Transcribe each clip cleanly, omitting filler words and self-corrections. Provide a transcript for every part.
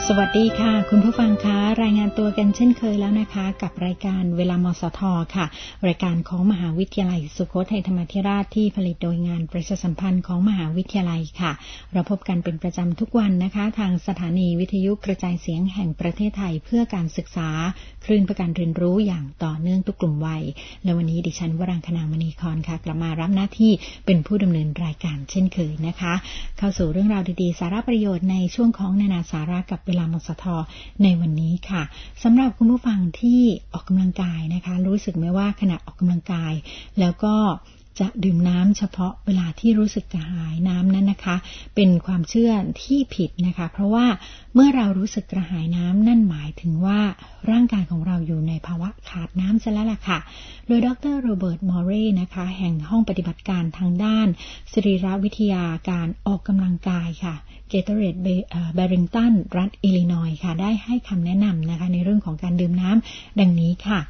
สวัสดีค่ะคุณผู้ฟังคะรายงานตัวกันเช่นเคยแล้วนะคะกับรายการเวลามสทค่ะรายการของมหาวิทยาลัยสุโขทัยธรรมาธิราชที่ผลิตโดยงานประชาสัมพันธ์ของมหาวิทยาลัยค่ะเราพบกันเป็นประจำทุกวันนะคะทางสถานีวิทยุกระจายเสียงแห่งประเทศไทยเพื่อการศึกษาคลื่นเพื่อการเรียนรู้อย่างต่อเนื่องทุกกลุ่มวัยและวันนี้ดิฉันวรังคณามณีครค่ะกลับมารับหน้าที่เป็นผู้ดำเนินรายการเช่นเคยนะคะเข้าสู่เรื่องราวดีๆสาระประโยชน์ในช่วงของนานาสาระกับเวลามสทในวันนี้ค่ะสำหรับคุณผู้ฟังที่ออกกำลังกายนะคะรู้สึกไหมว่าขณะออกกำลังกายแล้วก็จะดื่มน้ำเฉพาะเวลาที่รู้สึกกระหายน้ำนั้นนะคะเป็นความเชื่อที่ผิดนะคะเพราะว่าเมื่อเรารู้สึกกระหายน้ำนั่นหมายถึงว่าร่างกายของเราอยู่ในภาวะขาดน้ำซะแล้วล่ะค่ะโดยดร.โรเบิร์ต มอร์เรย์นะคะแห่งห้องปฏิบัติการทางด้านสรีรวิทยาการออกกำลังกายค่ะเกเทเรดแบริงตันรัฐอิลลินอยส์ค่ะได้ให้คำแนะนำนะคะในเรื่องของการดื่มน้ำดังนี้ค่ะ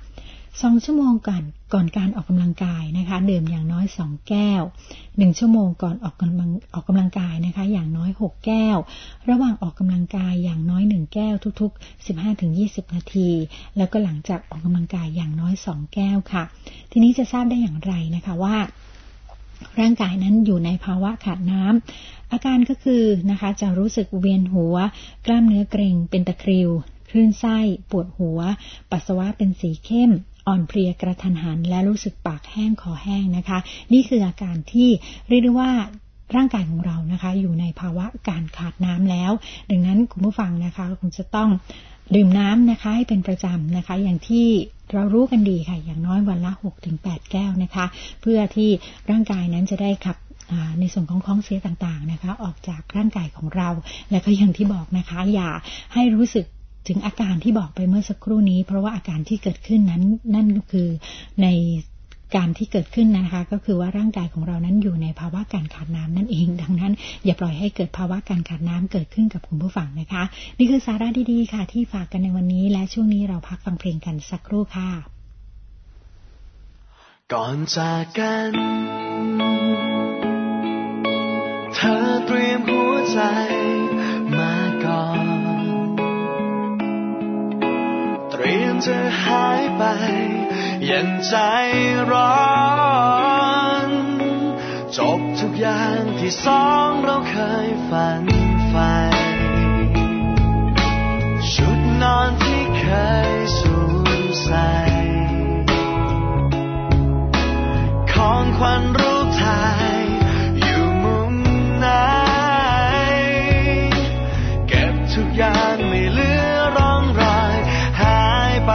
2 ชั่วโมงก่อนการออกกำลังกายนะคะดื่มอย่างน้อย2แก้ว1ชั่วโมงก่อนออกกำลังกายนะคะอย่างน้อย6แก้วระหว่างออกกำลังกายอย่างน้อย1แก้วทุกๆ 15-20 นาทีแล้วก็หลังจากออกกำลังกายอย่างน้อย2แก้วค่ะทีนี้จะทราบได้อย่างไรนะคะว่าร่างกายนั้นอยู่ในภาวะขาดน้ำอาการก็คือนะคะจะรู้สึกเวียนหัวกล้ามเนื้อเกร็งเป็นตะคริวคลื่นไส้ปวดหัวปัสสาวะเป็นสีเข้มอ่อนเพลียกระทันหันและรู้สึกปากแห้งคอแห้งนะคะนี่คืออาการที่เรียกได้ว่าร่างกายของเรานะคะอยู่ในภาวะการขาดน้ำแล้วดังนั้นคุณผู้ฟังนะคะคงจะต้องดื่มน้ำนะคะให้เป็นประจำนะคะอย่างที่เรารู้กันดีค่ะอย่างน้อยวันละ 6-8 แก้วนะคะเพื่อที่ร่างกายนั้นจะได้ขับในส่วนของของเสียต่างๆนะคะออกจากร่างกายของเราและก็อย่างที่บอกนะคะอย่าให้รู้สึกถึงอาการที่บอกไปเมื่อสักครู่นี้เพราะว่าอาการที่เกิดขึ้นนั้นนั่นก็คือในการที่เกิดขึ้นนะคะก็คือว่าร่างกายของเรานั้นอยู่ในภาวะการขาดน้ำนั่นเองดังนั้นอย่าปล่อยให้เกิดภาวะการขาดน้ำเกิดขึ้นกับคุณผู้ฟังนะคะนี่คือสาระดีๆค่ะที่ฝากกันในวันนี้และช่วงนี้เราพักฟังเพลงกันสักครู่ค่ะก่อนจากกันเธอเตรียมหัวใจมาก่อนเตรียมจะหายไปอย่างใจร้อนจบทุกอย่างที่สองเราเคยฝันใฝ่ชุดนอนที่เคยสวมใส่ของขวัญรูปถ่ายอยู่มุมไหนเก็บทุกอย่างไม่เหลือร่องรอยหายไป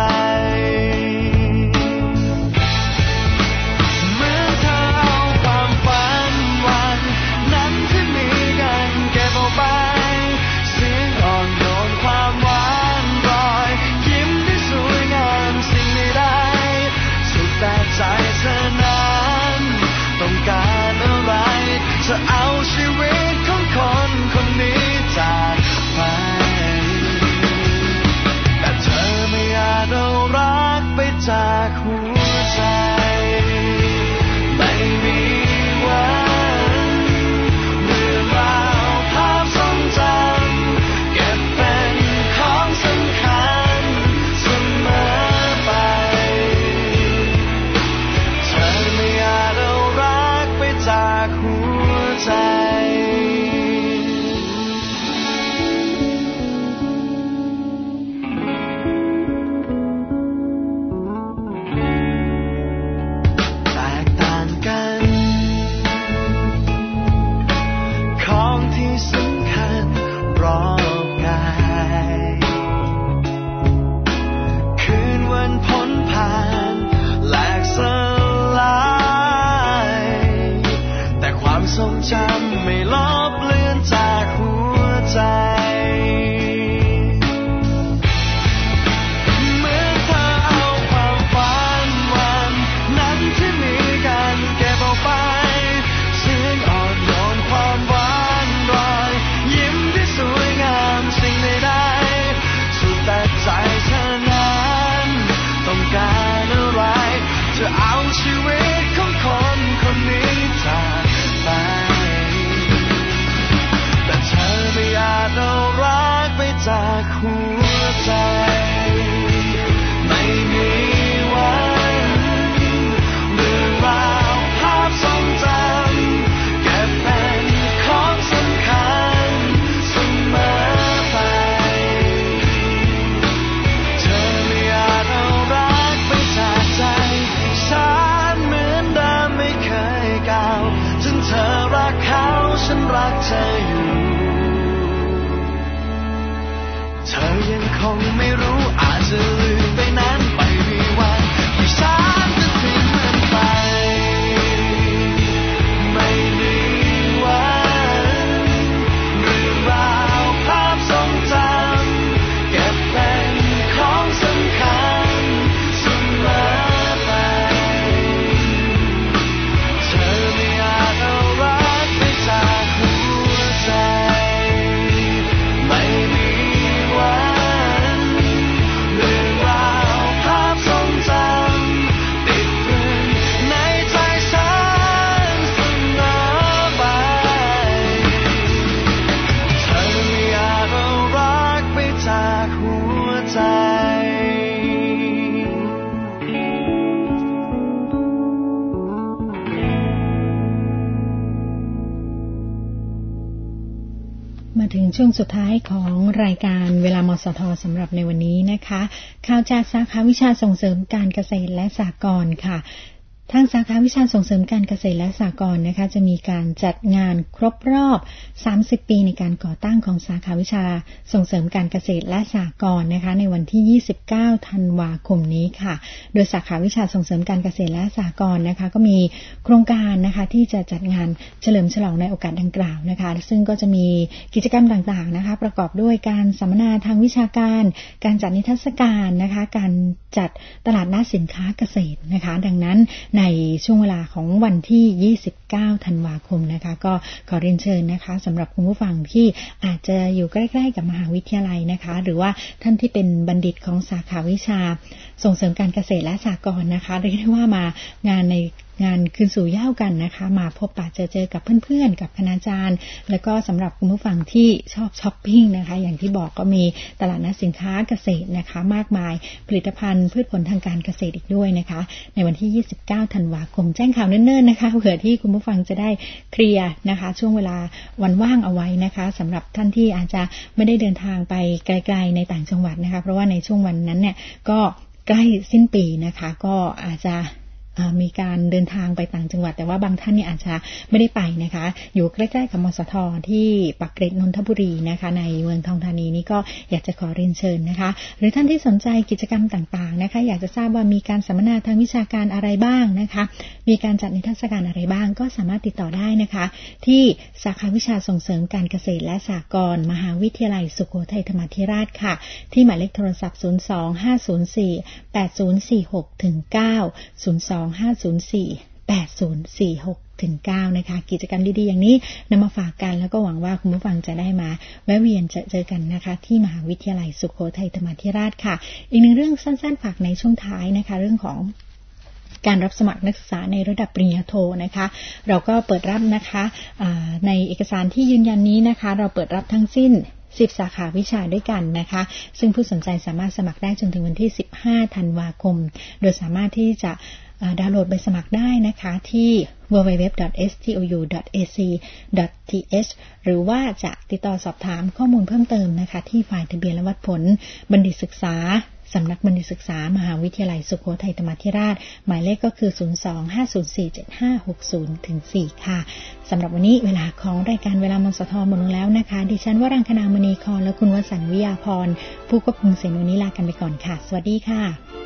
เหมือนเธอเอาความฝันวันนั้นที่มีกันเก็บเอาไปเสียงอ่อนโยนความหวานรอยยิ้มที่สวยงามสิ่งใดๆสุดแต่ใจเธอนั้นต้องการอะไรจะเอาชีวิตของคนคนนี้จากไปแต่เธอไม่อาจเอารักไปจากหัวใจไม่มีวันเรื่องราวภาพทรงจำเก็บเป็นของสำคัญเสมอไปเธอไม่อาจเอารักไปจากหัวใจแตกต่างกันของที่สำคัญรอบกายคืนวันพ้นผ่านแหลกสลายแต่ความทรงจำไม่ลบเลือนจากหัวใจเหมือนเธอเอาความฝันวันนั้นที่มีกันเก็บเอาไปเสียงอ่อนโยนความหวานรอยยิ้มที่สวยงามสิ่งใดๆสุดแต่ใจเธอนั้นต้องการอะไรจะเอาชีวิตของคนคนนี้จากไปเขาฉันรักเธออยู่เธอยังคงไม่รู้อาจจะลืมไปนั้นไม่มีวันที่ฉันจะทิ้งมันไปไม่มีวันเรื่องราวภาพทรงจำเก็บเป็นของสำคัญเสมอไปเธอไม่อาจเอารักไปจากหัวใจไม่มีวันเรื่องราวภาพทรงจำติดตรึงในใจฉันเสมอไปเธอไม่อาจเอารักไปจากหัวใจมาถึงช่วงสุดท้ายของรายการเวลามสท.สำหรับในวันนี้นะคะข่าวจากสาขาวิชาส่งเสริมการเกษตรและสหกรณ์ค่ะทางสาขาวิชาส่งเสริมการเกษตรและสหกรณ์นะคะจะมีการจัดงานครบรอบ30ปีในการก่อตั้งของสาขาวิชาส่งเสริมการเกษตรและสหกรณ์นะคะในวันที่29ธันวาคมนี้ค่ะโดยสาขาวิชาส่งเสริมการเกษตรและสหกรณ์นะคะก็มีโครงการนะคะที่จะจัดงานเฉลิมฉลองในโอกาสดังกล่าวนะคะซึ่งก็จะมีกิจกรรมต่างๆนะคะประกอบด้วยการสัมมนาทางวิชาการการจัดนิทรรศการนะคะการจัดตลาดนัดสินค้าเกษตรนะคะดังนั้นในช่วงเวลาของวันที่29ธันวาคมนะคะก็ขอเรียนเชิญนะคะสำหรับคุณผู้ฟังที่อาจจะอยู่ใกล้ๆกับมหาวิทยาลัยนะคะหรือว่าท่านที่เป็นบัณฑิตของสาขาวิชาส่งเสริมการเกษตรและสหกรณ์นะคะเรียกได้ว่ามางานในงานคืนสู่เหย้ากันนะคะมาพบปะเจอกับเพื่อนๆกับคณาจารย์แล้วก็สำหรับคุณผู้ฟังที่ชอบช้อปปิ้งนะคะอย่างที่บอกก็มีตลาดนัดสินค้าเกษตรนะคะมากมายผลิตภัณฑ์พืชผลทางการเกษตรอีกด้วยนะคะในวันที่29ธันวาคมแจ้งข่าวเนิ่นๆนะคะเผื่อที่คุณผู้ฟังจะได้เคลียร์นะคะช่วงเวลาวันว่างเอาไว้นะคะสำหรับท่านที่อาจจะไม่ได้เดินทางไปไกลๆในต่างจังหวัดนะคะเพราะว่าในช่วงวันนั้นเนี่ยก็ใกล้สิ้นปีนะคะก็อาจจะมีการเดินทางไปต่างจังหวัดแต่ว่าบางท่านเนี่ยอาจจะไม่ได้ไปนะคะอยู่ใกล้ๆกับมสท.ที่ปากเกร็ดนนทบุรีนะคะในเมืองทองธานีนี้ก็อยากจะขอเรียนเชิญนะคะหรือท่านที่สนใจกิจกรรมต่างๆนะคะอยากจะทราบว่ามีการสัมมนาทางวิชาการอะไรบ้างนะคะมีการจัดนิทรรศการอะไรบ้างก็สามารถติดต่อได้นะคะที่สาขาวิชาส่งเสริมการเกษตรและสหกรณ์มหาวิทยาลัยสุโขทัยธรรมาธิราชค่ะที่หมายเลขโทรศัพท์025048046-9 025048046-9นะคะกิจกรรมดีๆอย่างนี้นำมาฝากกันแล้วก็หวังว่าคุณผู้ฟังจะได้มาแวะเวียนเจอกันนะคะที่มหาวิทยาลัยสุโขทัยธรรมาธิราชค่ะอีกหนึ่งเรื่องสั้นๆฝากในช่วงท้ายนะคะเรื่องของการรับสมัครนักศึกษาในระดับปริญญาโทนะคะเราก็เปิดรับนะคะในเอกสารที่ยืนยันนี้นะคะเราเปิดรับทั้งสิ้น10 สาขาวิชาด้วยกันนะคะซึ่งผู้สนใจสามารถสมัครได้จนถึงวันที่15ธันวาคมโดยสามารถที่จะดาวน์โหลดใบสมัครได้นะคะที่ www.stou.ac.th หรือว่าจะติดต่อสอบถามข้อมูลเพิ่มเติมนะคะที่ฝ่ายทะเบียนและวัดผลบัณฑิตศึกษาสำนักบัณฑิตศึกษามหาวิทยาลัยสุโขทัยธรรมาธิราชหมายเลขก็คือ 02-504-7560-4 ค่ะสำหรับวันนี้เวลาของรายการเวลามสท.หมดลงแล้วนะคะดิฉันวรังคณามณีครและคุณวสันต์วิยาพรผู้ควบคุมเสียงวันนี้ลากันไปก่อนค่ะสวัสดีค่ะ